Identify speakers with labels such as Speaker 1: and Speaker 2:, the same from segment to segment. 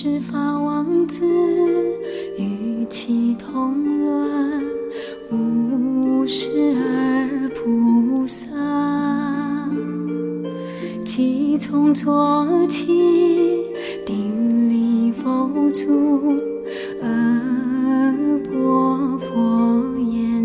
Speaker 1: 织法王子，与其同伦，无事而菩萨。即从做起，顶礼佛祖，阿婆佛言：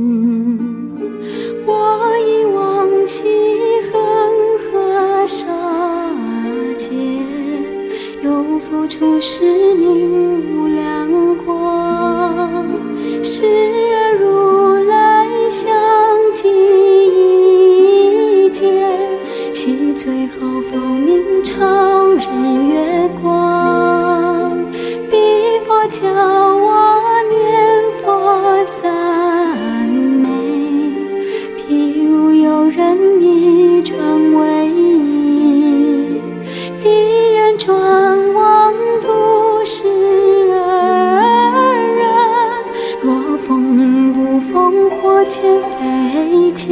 Speaker 1: 我以往昔恒河沙界，有佛出世名无量光，时而如来相继一见，其最后佛名超日月光。彼佛教我念佛三昧，譬如有人一传为一，一人转往不是二人，若逢不逢，或见非见，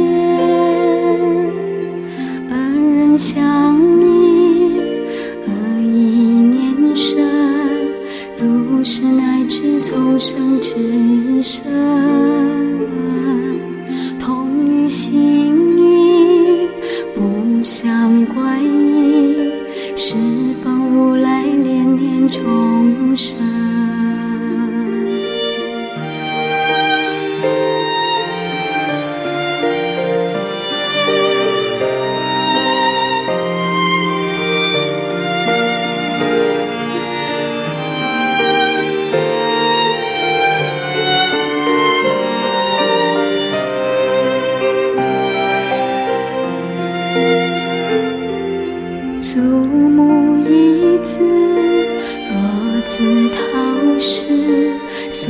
Speaker 1: 二人相依，恶意念深，如是乃至从生至生，同于心意，不相怪异，十方如来连念众生。如母一子，若自讨食，虽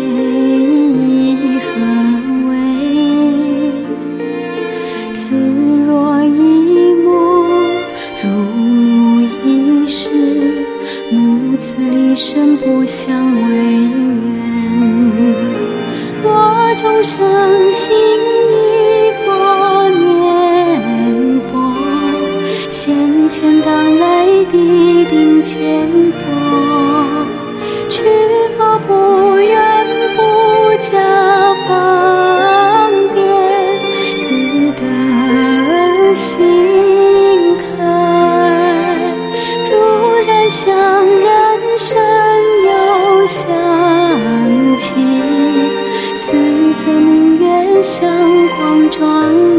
Speaker 1: 以何为？子若一母，如一世，母子离身不相违缘。若众生心依佛念佛，现前当来必定见佛，去佛不远，不加方便，自得心开。如人相认，身有相契，此则明月相光庄